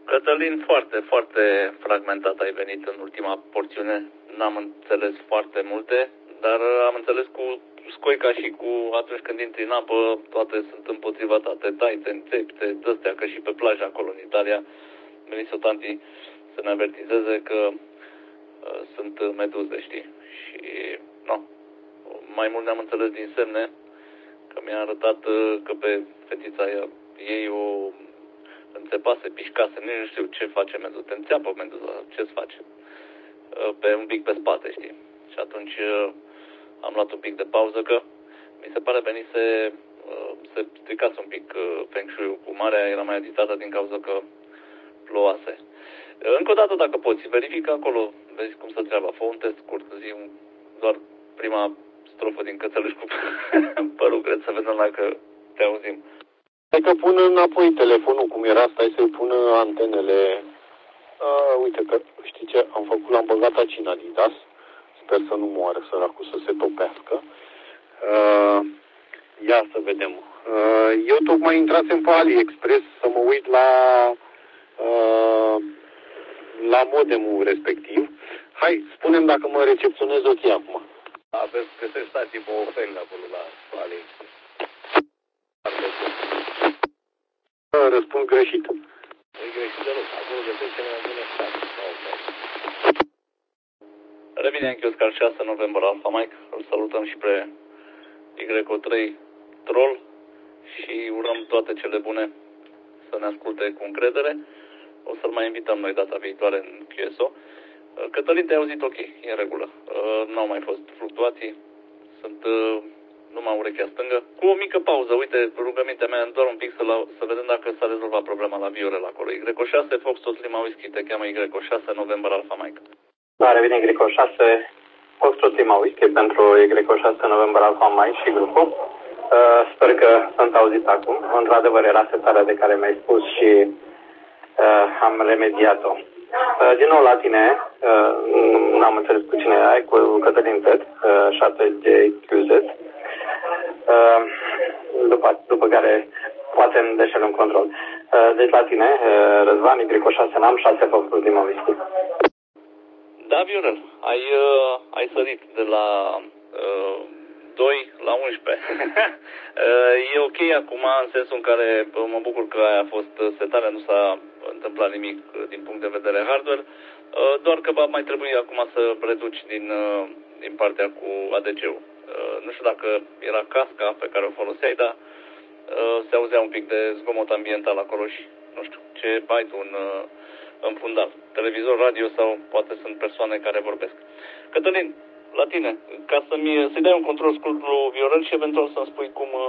Cătălin, foarte, foarte fragmentat ai venit în ultima porțiune. N-am înțeles foarte multe, dar am înțeles cu scoica și cu atunci când intri în apă, toate sunt împotriva ta, te tai, te înțepi, te dă-stea, că și pe plajă acolo în Italia, venise o tanti să ne avertizeze că sunt meduze, știi? Și, nu, mai mult ne-am înțeles din semne, că mi-a arătat că pe fetița ei o înțepase, pișcase, nu știu ce face meduza, te înțeapă meduza, ce-ți face? Pe un pic pe spate, știi? Și atunci am luat un pic de pauză, că mi se pare venise, se stricase un pic Feng Shui-ul cu marea, era mai agitată din cauza că plouase. Încă o dată, dacă poți, verifică acolo, vezi cum se treaba, fă un test scurt, zi doar prima strofă din Cățeluș cu părul, cred, să vedem dacă te auzim. Hai că pun înapoi telefonul cum era, stai să-i pun antenele. Uite că, știi ce, l-am băgat aici în Adidas. Sper să nu moară săracul, să se topească. Ia să vedem. Eu tocmai intrasem pe AliExpress să mă uit la modemul respectiv. Hai, spune-mi dacă mă recepționez ok acum. Aveți, găsești stații pe Opel acolo la AliExpress. Răspund greșit. Nu-i greșit deloc. Acolo găsești cele mai bune stații. Revine în Chioscar 6 noiembrie Alpha Mike. Îl salutăm și pe Y3 Troll și urăm toate cele bune să ne asculte cu încredere. O să-l mai invităm noi data viitoare în QSO. Cătălin, te-ai auzit ok, e în regulă. N-au mai fost fluctuații. Sunt numai urechea stângă. Cu o mică pauză, uite, rugămintea mea, doar un pic să vedem dacă s-a rezolvat problema la Viorel acolo. Y6, Foxtrot Lima Whisky, te cheamă Y6, noiembrie Alpha Mike. Da, revine Y6, Foxtrot Lima Whisky pentru Y6, noiembrie Alpha Mike și grupul. Sper că sunt auzit acum. Într-adevăr, era setarea de care mi-ai spus și am remediat-o. Din nou la tine, n-am înțeles cu cine ai, cu Cătălin Ted, 7GQZ. După care poate îmi deșel un control. Deci la tine, Răzvan, Y6 NAM, 6 Foxtrot Lima Whisky. Da, Viorel, ai sărit de la 2 la 11. E ok acum, în sensul în care mă bucur că aia a fost setarea, nu s-a întâmplat nimic din punct de vedere hardware, doar că va mai trebui acum să reduci din partea cu ADC-ul. Nu știu dacă era casca pe care o foloseai, dar se auzea un pic de zgomot ambiental acolo și nu știu ce ai tu în fundal. Televizor, radio sau poate sunt persoane care vorbesc. Cătălin, la tine, ca să-i dai un control scurt lui Viorel și eventual să-mi spui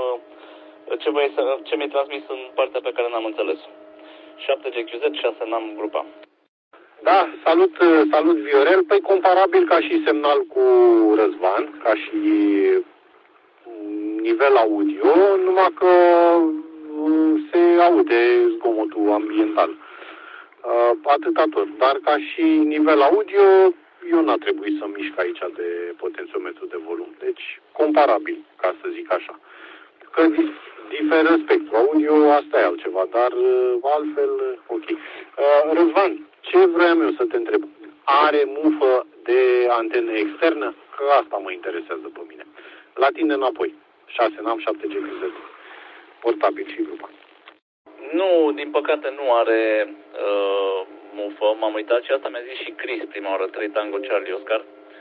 ce mi-ai transmis în partea pe care n-am înțeles. 7GQZ, 6 n-am grupa. Da, salut Viorel. Păi comparabil ca și semnal cu Răzvan, ca și nivel audio, numai că se aude zgomotul ambiental. Atâta tot. Dar ca și nivel audio, eu n-a trebuit să mișc aici de potențiometru de volum. Deci, comparabil, ca să zic așa. Că diferă spectru audio, asta e altceva, dar altfel, ok. Răzvan, ce vreau eu să te întreb? Are mufă de antenă externă? Că asta mă interesează pe mine. La tine înapoi. 6 NAM, 7GQZ. Portabil și grupa. Nu, din păcate nu are mufă. M-am uitat și asta mi-a zis și Chris prima oară, 3 Tango Charlie Oscar.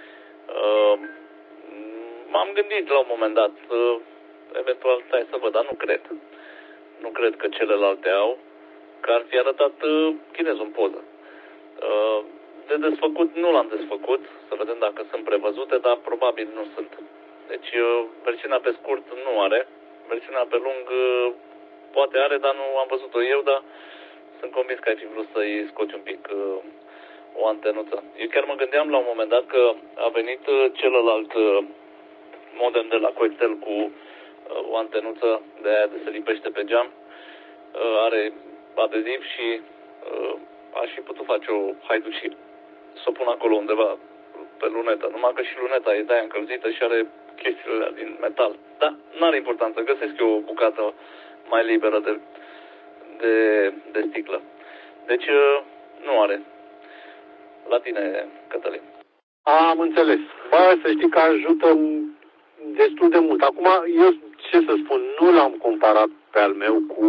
M-am gândit la un moment dat, eventual stai să văd, dar nu cred. Nu cred că celelalte au, că ar fi arătat chinezul în poză. De desfăcut nu l-am desfăcut, să vedem dacă sunt prevăzute, dar probabil nu sunt. Deci versiunea pe scurt nu are, versiunea pe lung poate are, dar nu am văzut-o eu, dar sunt convins că ai fi vrut să-i scoți un pic o antenuță. Eu chiar mă gândeam la un moment dat că a venit celălalt modem de la Coitel cu o antenuță de aia de se lipește pe geam, are adeziv și aș fi putut face o haiduci să o pun acolo undeva pe lunetă, numai că și luneta e de-aia încălzită și are chestiile alea din metal. Dar n-are importanță, găsesc eu o bucată mai liberă de sticlă. Deci nu are. La tine, Cătălin. Am înțeles. Bă, să știi că ajută destul de mult. Acum, eu ce să spun, nu l-am comparat pe al meu cu...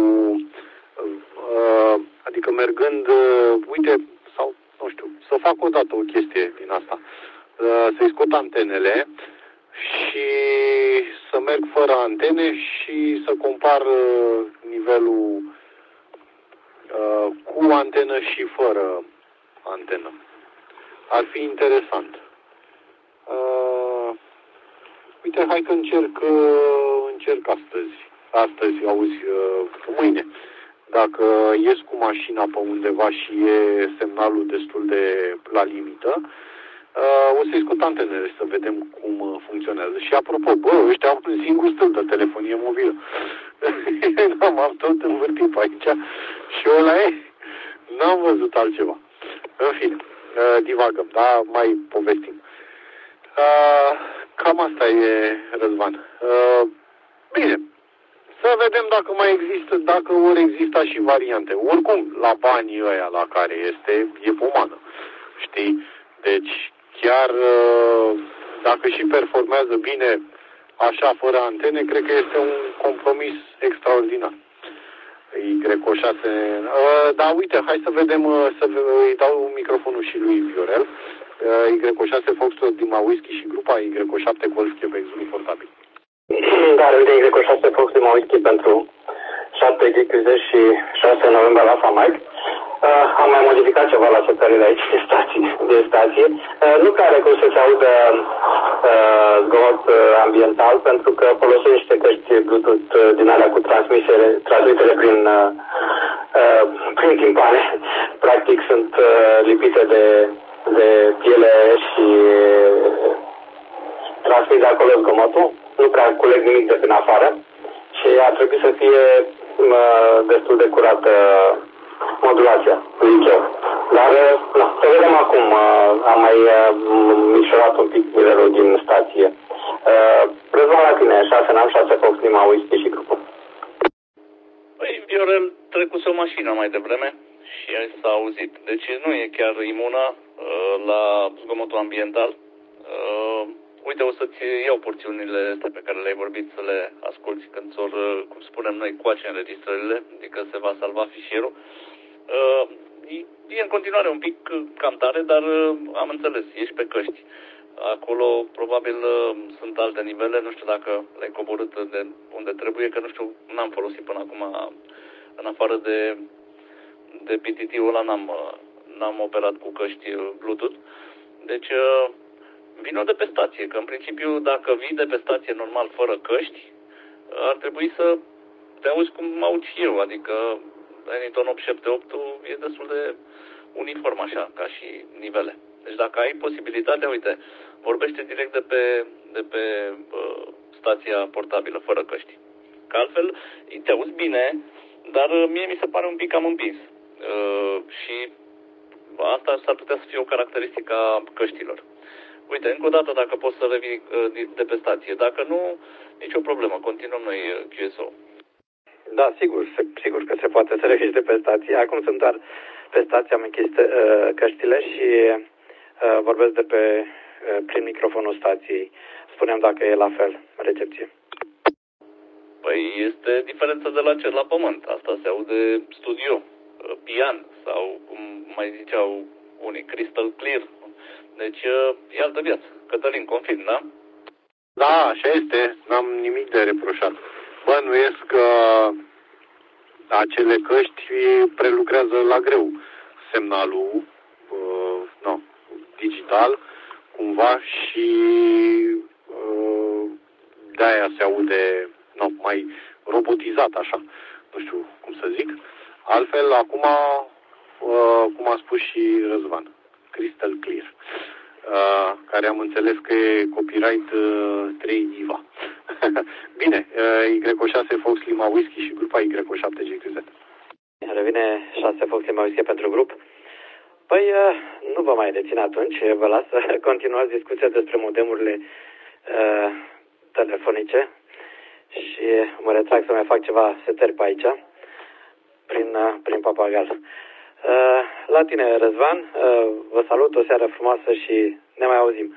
adică mergând, uite, sau, nu știu, să fac odată o chestie din asta. Să-i scot antenele și să merg fără antene și să compar nivelul cu antenă și fără antenă. Ar fi interesant. Uite, hai că încerc astăzi. Astăzi, auzi, mâine. Dacă ies cu mașina pe undeva și e semnalul destul de la limită, o să-i scot antenele să vedem cum funcționează. Și apropo, bă, ăștia au un singur stâlp de telefonie mobilă. Am tot învârtit pe aici și ăla e. N-am văzut altceva. În fine, divagăm, da? Mai povestim. Cam asta e, Răzvan. Bine, să vedem dacă mai există, dacă ori exista și variante. Oricum, la banii ăia la care este, e pomană. Știi? Deci, chiar dacă și performează bine așa, fără antene, cred că este un compromis extraordinar. Y6. Da, uite, hai să vedem, îi dau microfonul și lui Viorel. Y6 Foxtrot Dima Whisky și grupa Y7 Golf Quebec Zulu portabil. Da, uite, Y6 Fox Dima Whisky pentru 7 GQZ și 6 noiembrie Alpha Mike. Am mai modificat ceva la setările aici de stație. Nu prea are cum să se audă zgomot ambiental, pentru că folosește niște căști Bluetooth din alea cu transmitere prin timpane. Practic sunt lipite de piele și transmit de acolo zgomotul. Nu prea culeg nimic de prin afară și ar trebui să fie destul de curată modulația, zic eu. Dar, să vedem acum. Am mai micșorat un pic nivelul din stație. Răzvan, la tine, 6 n-am 6 Fox Lima Whisky și grupul. Păi, Viorel trecuse o mașină mai devreme și s-a auzit. Deci nu e chiar imună la zgomotul ambiental. Uite, o să-ți iau porțiunile astea pe care le-ai vorbit să le asculti când ți-or, cum spunem noi, coace înregistrările, adică se va salva fișierul. E în continuare un pic cam tare, dar am înțeles, ești pe căști. Acolo probabil sunt alte nivele, nu știu dacă le-ai coborât de unde trebuie, că nu știu, n-am folosit până acum, în afară de PTT-ul ăla, n-am operat cu căști Bluetooth. Deci vino de pe stație, că în principiu dacă vii de pe stație normal fără căști, ar trebui să te auzi cum aud și eu, adică Anyton 878 e destul de uniform așa, ca și nivele. Deci dacă ai posibilitatea, uite, vorbește direct de pe stația portabilă, fără căști. Că altfel te auzi bine, dar mie mi se pare un pic cam împins. Și asta s-ar putea să fie o caracteristică a căștilor. Uite, încă o dată, dacă poți să revii de pe stație. Dacă nu, nicio problemă. Continuăm noi QSO. Da, sigur că se poate să revii de pe stație. Acum sunt doar pe stație, am închis căștile și vorbesc de pe prin microfonul stației. Spuneam dacă e la fel recepție. Păi este diferența de la cer la pământ. Asta se aude studio, pian sau, cum mai ziceau unii, crystal clear. Deci e altă viață. Cătălin, confirm, da? Da, așa este. N-am nimic de reproșat. Bănuiesc că acele căști prelucrează la greu semnalul digital, cumva, și de-aia se aude mai robotizat, așa. Nu știu cum să zic. Altfel, acum, cum a spus și Răzvan, crystal clear, care am înțeles că e copyright 3 Diva. Bine, Y6 Fox Lima Whisky și grupa Y7 GQZ. Revine 6 Fox Lima Whisky pentru grup. Păi, nu vă mai dețin atunci, vă las să continuați discuția despre modemurile telefonice și mă retrag să mai fac ceva setări pe aici, prin papagal. La tine, Răzvan, vă salut, o seară frumoasă și ne mai auzim.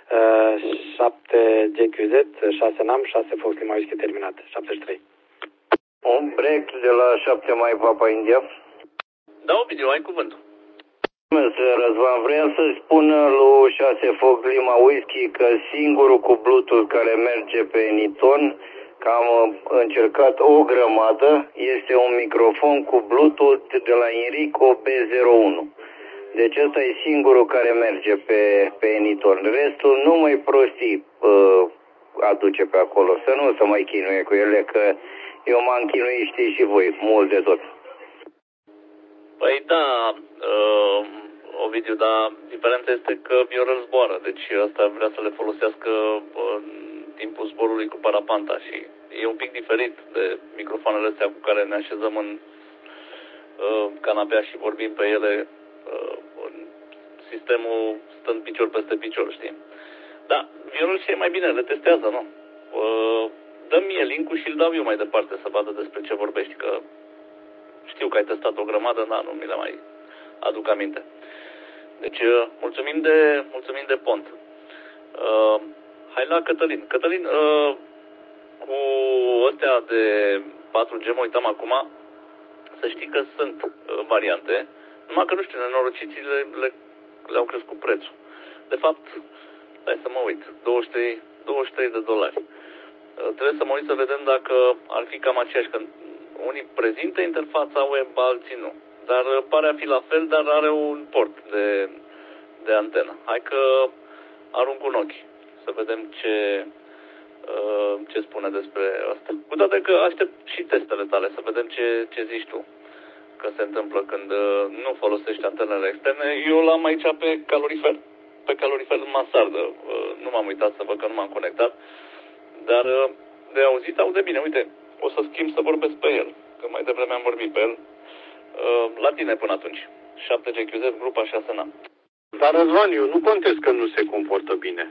7 GQZ, 6 NAM, 6 Fox Lima Whisky terminat, 73. Un break de la 7 mai Papa India. Da, Ovidiu, ai cuvântul. Răzvan, vreau să spun lui 6 Fox Lima Whisky că singurul cu Bluetooth care merge pe Niton, că am încercat o grămadă, este un microfon cu Bluetooth de la Enrico B01. Deci ăsta e singurul care merge pe Niton. Restul numai prostii aduce pe acolo. Să nu se mai chinuie cu ele, că eu m-am chinuit, știți și voi, mult de tot. Păi da, Ovidiu, dar diferența este că Viorel zboară, deci asta vrea să le folosească în timpul zborului cu parapanta și e un pic diferit de microfoanele astea cu care ne așezăm în canapea și vorbim pe ele, sistemul stând picior peste picior, știi? Da, Viorel și e mai bine, le testează, nu? Dă-mi mie link-ul și îl dau eu mai departe să vadă despre ce vorbești, că știu că ai testat o grămadă, dar nu mi le mai aduc aminte. Deci, mulțumim de pont. Hai la Cătălin. Cătălin, cu astea de 4G, mă uitam acum, să știi că sunt variante, numai că nu știu, nenorociții le-au crescut prețul. De fapt, hai să mă uit, $23. Trebuie să mă uit să vedem dacă ar fi cam aceeași, că unii prezintă interfața web, alții nu. Dar pare a fi la fel, dar are un port de antenă. Hai că arunc un ochi să vedem ce spune despre asta. Cu toate că aștept și testele tale, să vedem ce zici tu. Că se întâmplă când nu folosești antenele externe. Eu l-am aici pe calorifer în mansardă. Nu m-am uitat să văd că nu m-am conectat. Dar de auzit aude bine. Uite, o să schimb să vorbesc pe el. Că mai devreme am vorbit pe el. La tine până atunci. 7 GQZ, grupa 6 NAM. Dar, Răzvan, eu nu contest că nu se comportă bine.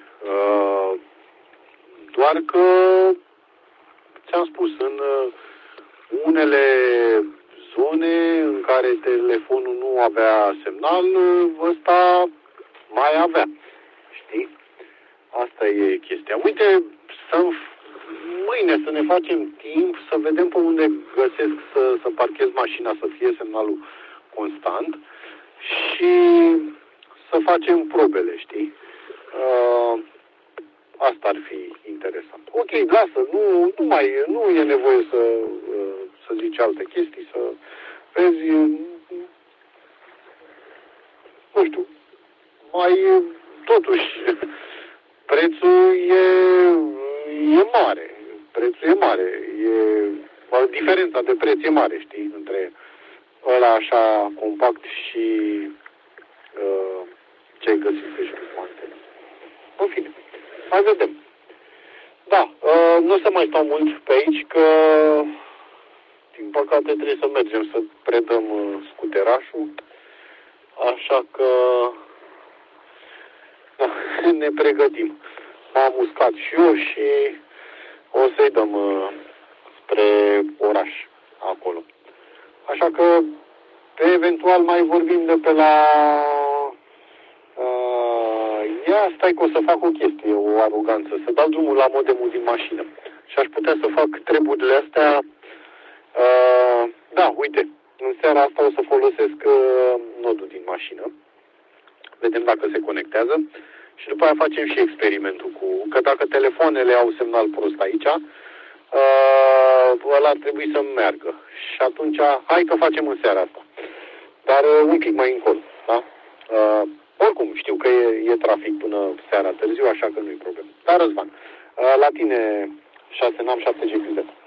Doar că, ți-am spus, în unele zone în care telefonul nu avea semnal, ăsta mai avea. Știi? Asta e chestia. Uite, mâine să ne facem timp să vedem pe unde găsesc să parchez mașina, să fie semnalul constant și să facem probele, știi? Asta ar fi interesant. Ok, lasă, nu e nevoie să zici alte chestii, să vezi, nu știu, totuși, prețul e mare. Prețul e mare. Diferența de preț e mare, știi, între ăla așa compact și ce-ai găsit pe cu antene. În fine, mai vedem. Da, nu o să mai stau mult pe aici, că din păcate trebuie să mergem să predăm scuterașul, așa că da, ne pregătim. M-am uscat și eu și o să-i dăm spre oraș acolo. Așa că eventual mai vorbim de pe la stai că o să fac o chestie, o aroganță, să dau drumul la modemul din mașină. Și aș putea să fac treburile astea. Da, uite, în seara asta o să folosesc nodul din mașină. Vedem dacă se conectează. Și după aia facem și experimentul că dacă telefoanele au semnal prost aici, ăla ar trebui să meargă. Și atunci, hai că facem în seara asta. Dar un pic mai încolo, da? Oricum, știu că e trafic până seara târziu, așa că nu-i problemă. Dar, Răzvan, la tine 6 NAM, 7 GQZ.